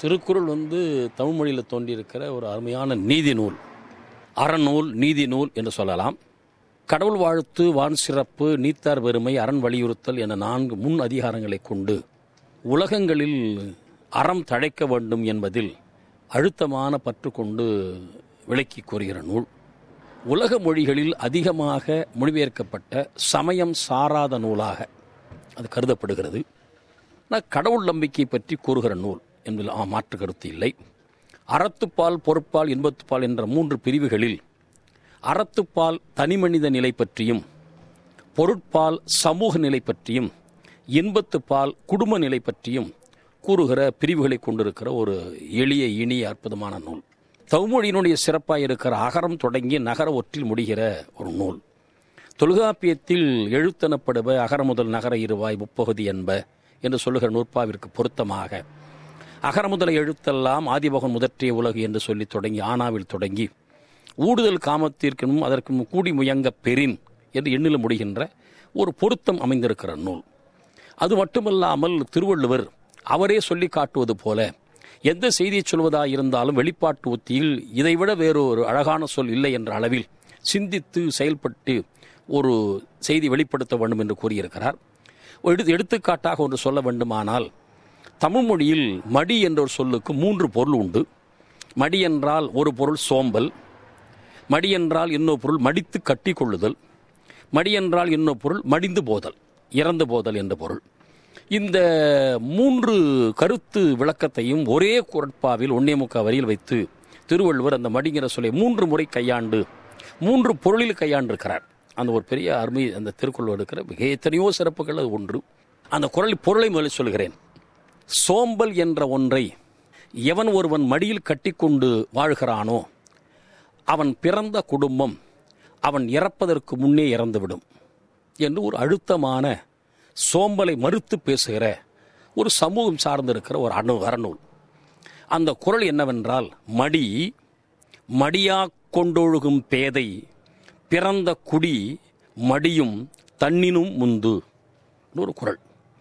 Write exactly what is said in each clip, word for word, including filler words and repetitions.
திருக்குறள் வந்து தமிழ் மொழியில் தோன்றியிருக்கிற ஒரு அருமையான நீதி நூல், அறநூல், நீதி நூல் என்று சொல்லலாம். கடவுள் வாழ்த்து, வான் சிறப்பு, நீத்தார் பெருமை, அரண் வலியுறுத்தல் என நான்கு முன் அதிகாரங்களை கொண்டு உலகங்களில் அறம் தழைக்க வேண்டும் என்பதில் அழுத்தமான பற்று கொண்டு விளக்கி கூறுகிற நூல். உலக மொழிகளில் அதிகமாக மொழிபெயர்க்கப்பட்ட சமயம் சாராத நூலாக அது கருதப்படுகிறது. ஆனால் கடவுள் நம்பிக்கை பற்றி கூறுகிற நூல் என்பதில் மாற்று கருத்து இல்லை. அறத்துப்பால், பொறுப்பால், இன்பத்துப்பால் என்ற மூன்று பிரிவுகளில் அறத்துப்பால் தனிமனித நிலை பற்றியும், பொருட்பால் சமூக நிலை பற்றியும், இன்பத்துப்பால் குடும்ப நிலை பற்றியும் கூறுகிற பிரிவுகளை கொண்டிருக்கிற ஒரு எளிய இனிய அற்புதமான நூல். தமிழ்மொழியினுடைய சிறப்பாக இருக்கிற அகரம் தொடங்கி நகர ஒற்றில் முடிகிற ஒரு நூல். தொல்காப்பியத்தில் எழுத்தெனப்படுவ அகர முதல் நகர இருவாய் முப்பகுதி என்ப என்று சொல்லுகிற நூற்பாவிற்கு பொருத்தமாக அகர முதல எழுத்தெல்லாம் ஆதிபகன் முதற்றிய உலகு என்று சொல்லி தொடங்கி ஆனாவில் தொடங்கி ஊடுதல் காமத்திற்கும் அதற்கு கூடி முயங்க பெறின் என்று எண்ணில் முடிகின்ற ஒரு பொருத்தம் அமைந்திருக்கிற நூல். அது மட்டுமல்லாமல் திருவள்ளுவர் அவரே சொல்லி காட்டுவது போல எந்த செய்தியை சொல்வதாக இருந்தாலும் வெளிப்பாட்டு உத்தியில் இதைவிட வேறொரு அழகான சொல் இல்லை என்ற அளவில் சிந்தித்து செயல்பட்டு ஒரு செய்தி வெளிப்படுத்த வேண்டும் என்று கூறியிருக்கிறார். எடுத்து எடுத்துக்காட்டாக ஒன்று சொல்ல வேண்டுமானால், தமிழ் மொழியில் மடி என்ற ஒரு சொல்லுக்கு மூன்று பொருள் உண்டு. மடி என்றால் ஒரு பொருள் சோம்பல், மடி என்றால் இன்னொரு பொருள் மடித்து கட்டி கொள்ளுதல், மடி என்றால் இன்னொரு பொருள் மடிந்து போதல், இறந்து போதல் என்ற பொருள். இந்த மூன்று கருத்து விளக்கத்தையும் ஒரே குறட்பாவில் ஒன்னே முக்கா வரியில் வைத்து திருவள்ளுவர் அந்த மடிங்கிற சொல்லை மூன்று முறை கையாண்டு மூன்று பொருளில் கையாண்டிருக்கிறார். அந்த ஒரு பெரிய அருமை அந்த திருக்குறள் இருக்கிற மிக எத்தனையோ சிறப்புகள் அது ஒன்று. அந்த குறள் பொருளை முதலில் சொல்கிறேன். சோம்பல் என்ற ஒன்றை எவன் ஒருவன் மடியில் கட்டிக்கொண்டு வாழ்கிறானோ அவன் பிறந்த குடும்பம் அவன் இறப்பதற்கு முன்னே இறந்துவிடும் என்று ஒரு அழுத்தமான சோம்பலை மறுத்து பேசுகிற ஒரு சமூகம் சார்ந்திருக்கிற ஒரு அணு அறநூல். அந்த குறள் என்னவென்றால், மடி மடியா கொண்டொழுகும் பேதை பிறந்த குடி மடியும் தன்னினும் முந்து ஒரு குறள்.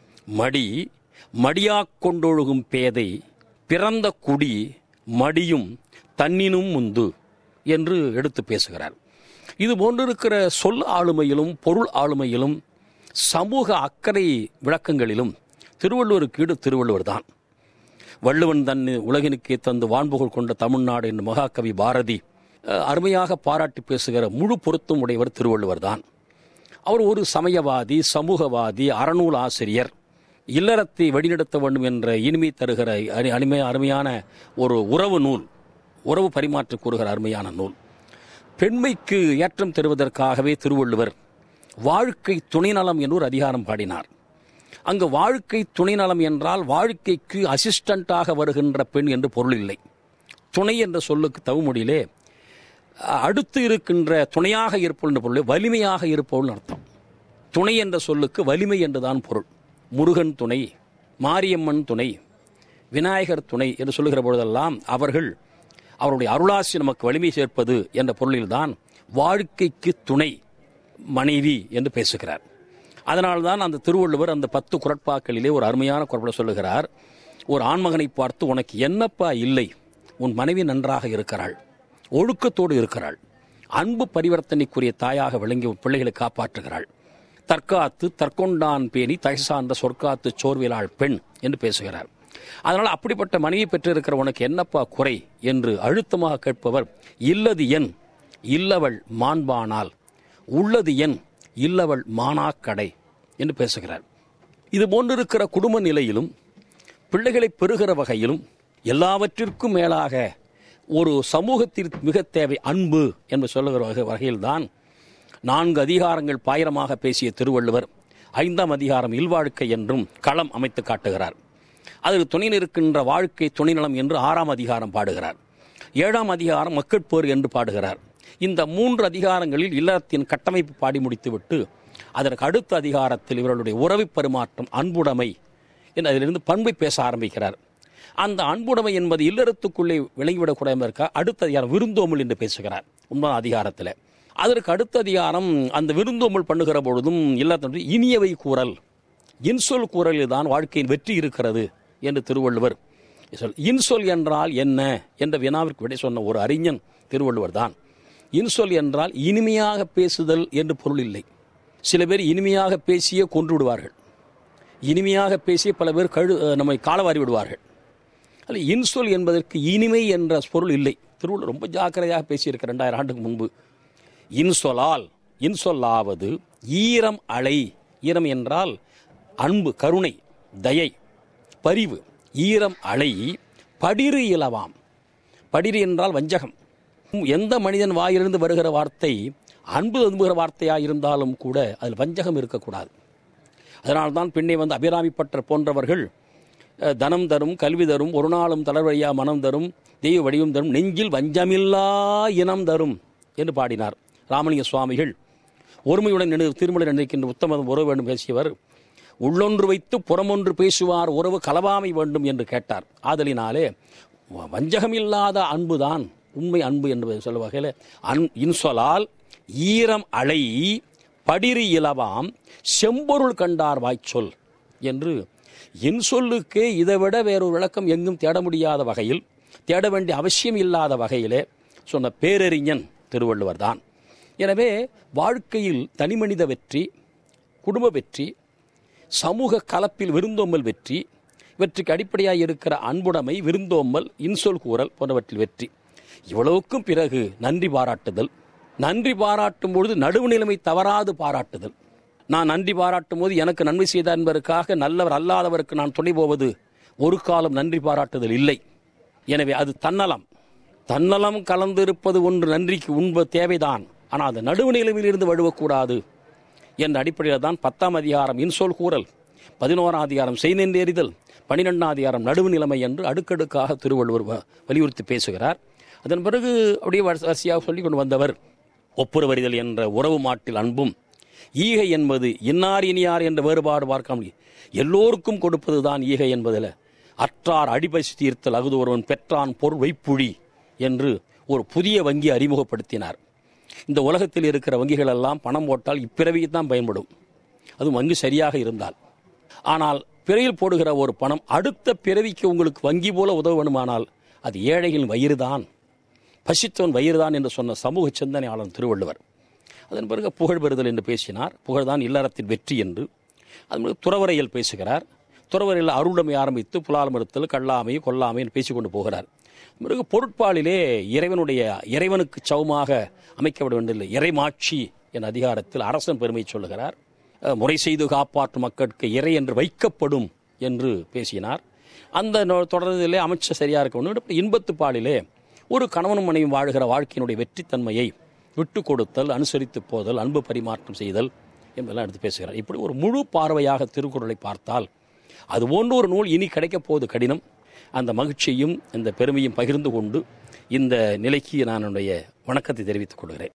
மடி மடியா கொண்டொழுகும் பேதை பிறந்த குடி மடியும் தன்னினும் முந்து என்று எடுத்து பேசுகிறார். இது போன்றிருக்கிற சொல் ஆளுமையிலும் பொருள் ஆளுமையிலும் சமூக அக்கறை விளக்கங்களிலும் திருவள்ளுவருக்கு ஈடு திருவள்ளுவர் தான். வள்ளுவன் தன் உலகினுக்கே தந்து வான்புகழ் கொண்ட தமிழ்நாடு என்று மகாகவி பாரதி அருமையாக பாராட்டி பேசுகிற முழு பொருத்தம் உடையவர் திருவள்ளுவர் தான். அவர் ஒரு சமயவாதி, சமூகவாதி, அறநூல் ஆசிரியர், இல்லறத்தை வழிநடத்த வேண்டும் என்ற இனிமை தருகிற அருமை அருமையான ஒரு உறவு நூல், உறவு பரிமாற்றி கூறுகிற அருமையான நூல். பெண்மைக்கு ஏற்றம் தருவதற்காகவே திருவள்ளுவர் வாழ்க்கை துணைநலம் என்று ஒரு அதிகாரம் பாடினார். அங்கு வாழ்க்கை துணைநலம் என்றால் வாழ்க்கைக்கு அசிஸ்டண்டாக வருகின்ற பெண் என்று பொருள் இல்லை. துணை என்ற சொல்லுக்கு தமிழ்மொழியிலே அடுத்து இருக்கின்ற துணையாக இருப்பவள் என்ற பொருள், வலிமையாக இருப்பவள் அர்த்தம். துணை என்ற சொல்லுக்கு வலிமை என்றுதான் பொருள். முருகன் துணை, மாரியம்மன் துணை, விநாயகர் துணை என்று சொல்லுகிற பொழுதெல்லாம் அவர்கள் அவருடைய அருளாசி நமக்கு வலிமை சேர்ப்பது என்ற பொருளில்தான் வாழ்க்கைக்கு துணை மனைவி என்று பேசுகிறார். அதனால்தான் அந்த திருவள்ளுவர் அந்த பத்து குறட்பாக்களிலே ஒரு அருமையான குறப்பை சொல்லுகிறார். ஒரு ஆண்மகனை பார்த்து, உனக்கு என்னப்பா இல்லை, உன் மனைவி நன்றாக இருக்கிறாள், ஒழுக்கத்தோடு இருக்கிறாள், அன்பு பரிவர்த்தனைக்குரிய தாயாக விளங்கி பிள்ளைகளை காப்பாற்றுகிறாள், தற்காத்து தற்கொண்டான் பேணி தகைசார்ந்த சொற்காத்து சோர்விலாள் பெண் என்று பேசுகிறார். அதனால் அப்படிப்பட்ட மனைவி பெற்றிருக்கிற உனக்கு என்னப்பா குறை என்று அழுத்தமாக கேட்பவர், இல்லது என் இல்லவள் மாண்பானால் உள்ளது என் இல்லவள் மானாக்கடை என்று பேசுகிறார். இது போன்றிருக்கிற குடும்ப நிலையிலும் பிள்ளைகளை பெறுகிற வகையிலும் எல்லாவற்றிற்கும் மேலாக ஒரு சமூகத்திற்கு மிக தேவை அன்பு என்று சொல்லுகிற வகை வகையில்தான் நான்கு அதிகாரங்கள் பாயிரமாக பேசிய திருவள்ளுவர் ஐந்தாம் அதிகாரம் இல்வாழ்க்கை என்றும் களம் அமைத்து காட்டுகிறார். அதற்கு துணை நிற்கின்ற வாழ்க்கை துணைநலம் என்று ஆறாம் அதிகாரம் பாடுகிறார். ஏழாம் அதிகாரம் மக்கட்பேறு என்று பாடுகிறார். இந்த மூன்று அதிகாரங்களில் இல்லறத்தின் கட்டமைப்பு பாடி முடித்துவிட்டு அதற்கு அடுத்த அதிகாரத்தில் இவர்களுடைய உறவு பரிமாற்றம், அன்புடைமை என்று அதிலிருந்து பண்பை பேச ஆரம்பிக்கிறார். அந்த அன்புடைமை என்பது இல்லறத்துக்குள்ளே விளங்கிவிடக்கூடாது. அடுத்த அதிகாரம் விருந்தோமல் என்று பேசுகிறார் ஒன்பதாம் அதிகாரத்தில். அதற்கு அடுத்த அதிகாரம் அந்த விருந்தோமல் பண்ணுகிற பொழுதும் இல்லறத்தினுடைய இனியவை கூறல், இன்சொல் கூறலில் தான் வாழ்க்கையின் வெற்றி இருக்கிறது என்று திருவள்ளுவர் சொல் இன்சொல் என்றால் என்ன என்ற வினாவிற்கு விடை சொன்ன ஒரு அறிஞன் திருவள்ளுவர் தான். இன்சொல் என்றால் இனிமையாக பேசுதல் என்று பொருள் இல்லை. சில பேர் இனிமையாக பேசியே கொன்று விடுவார்கள். இனிமையாக பேசிய பல பேர் கழு நம்மை காலவாரி விடுவார்கள். அதில் இன்சொல் என்பதற்கு இனிமை என்ற பொருள் இல்லை. திருவள்ளுவர் ரொம்ப ஜாக்கிரதையாக பேசியிருக்க ரெண்டாயிரம் ஆண்டுக்கு முன்பு. இன்சொலால் இன்சொல்லாவது ஈரம் அலை. ஈரம் என்றால் அன்பு, கருணை, தயை, பரிவு. ஈரம் அலை படிறு இலவாம். படிறு என்றால் வஞ்சகம். எந்த மனிதன் வாயிலிருந்து வருகிற வார்த்தை அன்பு அன்புகிற வார்த்தையாக இருந்தாலும் கூட அதில் வஞ்சகம் இருக்கக்கூடாது. அதனால்தான் பின்னே வந்து அபிராமி பட்டர் போன்றவர்கள் தனம் தரும், கல்வி தரும், ஒரு நாளும் தளர்வழியா மனம் தரும், தெய்வ வடிவம் தரும், நெஞ்சில் வஞ்சமில்லா இனம் தரும் என்று பாடினார். ராமலிங்க சுவாமிகள் ஒருமையுடன் நின்று திருமலை நினைக்கின்ற உத்தமதம் உறவு வேண்டும் பேசியவர், உள்ளொன்று வைத்து புறமொன்று பேசுவார் உறவு கலவாமை வேண்டும் என்று கேட்டார். ஆதலினாலே வஞ்சகமில்லாத அன்புதான் உண்மை அன்பு என்பதை சொல்ல வகையில் அன் இன்சொலால் ஈரம் அலை படிறு இலவாம் செம்பொருள் கண்டார் வாய்ச்சொல் என்று இன்சொல்லுக்கே இதைவிட வேறொரு விளக்கம் எங்கும் தேட முடியாத வகையில், தேட வேண்டிய அவசியம் இல்லாத வகையிலே சொன்ன பேரறிஞன் திருவள்ளுவர் தான். எனவே வாழ்க்கையில் தனிமனித வெற்றி, குடும்ப வெற்றி, சமூக கலப்பில் விருந்தோம்பல் வெற்றி, இவற்றுக்கு அடிப்படையாக இருக்கிற அன்புடைமை, விருந்தோம்பல், இன்சொல் கூறல் போன்றவற்றில் வெற்றி. இவ்வளவுக்கும் பிறகு நன்றி பாராட்டுதல். நன்றி பாராட்டும் பொழுது நடுவு நிலைமை தவறாது பாராட்டுதல். நான் நன்றி பாராட்டும் போது எனக்கு நன்மை செய்தார் என்பதற்காக நல்லவர் அல்லாதவருக்கு நான் துணை போவது ஒரு காலம் நன்றி பாராட்டுதல் இல்லை. எனவே அது தன்னலம். தன்னலம் கலந்திருப்பது ஒன்று நன்றிக்கு உண்ப தேவைதான். ஆனால் அது நடுவு நிலைமையில் இருந்து வழுவக்கூடாது என்ற அடிப்படையில் தான் பத்தாம் அதிகாரம் இன்சொல் கூறல், பதினோராம் அதிகாரம் செய்நென்றெறிதல், பனிரெண்டாம் அதிகாரம் நடுவு நிலைமை என்று அடுக்கடுக்காக திருவள்ளுவர் வலியுறுத்தி பேசுகிறார். அதன் பிறகு அப்படியே வரிசையாக சொல்லிக் கொண்டு வந்தவர் ஒப்புரவறிதல் என்ற உறவு மாட்டில் அன்பும், ஈகை என்பது இன்னார் இனியார் என்ற வேறுபாடு பார்க்க முடியும், எல்லோருக்கும் கொடுப்பது தான் ஈகை என்பதில் அற்றார் அடிபசி தீர்த்தல் அகுது ஒருவன் பெற்றான் பொருள் வைப்புழி என்று ஒரு புதிய வங்கி அறிமுகப்படுத்தினார். இந்த உலகத்தில் இருக்கிற வங்கிகள் எல்லாம் பணம் போட்டால் இப்பிறவிக்கு தான் பயன்படும், அதுவும் வங்கி சரியாக இருந்தால். ஆனால் பிறையில் போடுகிற ஒரு பணம் அடுத்த பிறவிக்கு உங்களுக்கு வங்கி போல உதவ வேண்டுமானால் அது ஏழைகளின் வயிறுதான், பசித்தவன் வயிறுதான் என்று சொன்ன சமூக சிந்தனையாளர் திருவள்ளுவர். அதன் பிறகு புகழ் பெறுதல் என்று பேசினார். புகழ்தான் இல்லறத்தின் வெற்றி என்று. அதன் பிறகு துறவரையில் பேசுகிறார். துறவரையில் அருளுமை ஆரம்பித்து புலால் மறுத்தல், கல்லாமை, கொல்லாமை என்று பேசிக்கொண்டு போகிறார். பிறகு பொருட்பாலிலே இறைவனுடைய இறைவனுக்கு சவுமாக அமைக்கப்பட வேண்டிய இறைமாட்சி என்ற அதிகாரத்தில் அரசன் பெருமை சொல்லுகிறார். முறை செய்து காப்பாற்றும் மக்களுக்கு இறை என்று வைக்கப்படும் என்று பேசினார். அந்த தொடர்ந்திலே அமைச்சர் சரியாக இருக்க வேண்டும். இன்பத்து பாலிலே ஒரு கணவனும் மனைவியும் வாழ்கிற வாழ்க்கையினுடைய வெற்றித்தன்மையை விட்டு கொடுத்தல், அனுசரித்து போதல், அன்பு பரிமாற்றம் செய்தல் என்பதெல்லாம் எடுத்து பேசுகிறார். இப்படி ஒரு முழு பார்வையாக திருக்குறளை பார்த்தால் அது போன்ற ஒரு நூல் இனி கிடைக்கப் போவது கடினம். அந்த மகிழ்ச்சியும் இந்த பெருமையும் பகிர்ந்து கொண்டு இந்த நிலைக்கு நான் என்னுடைய வணக்கத்தை தெரிவித்துக் கொள்கிறேன்.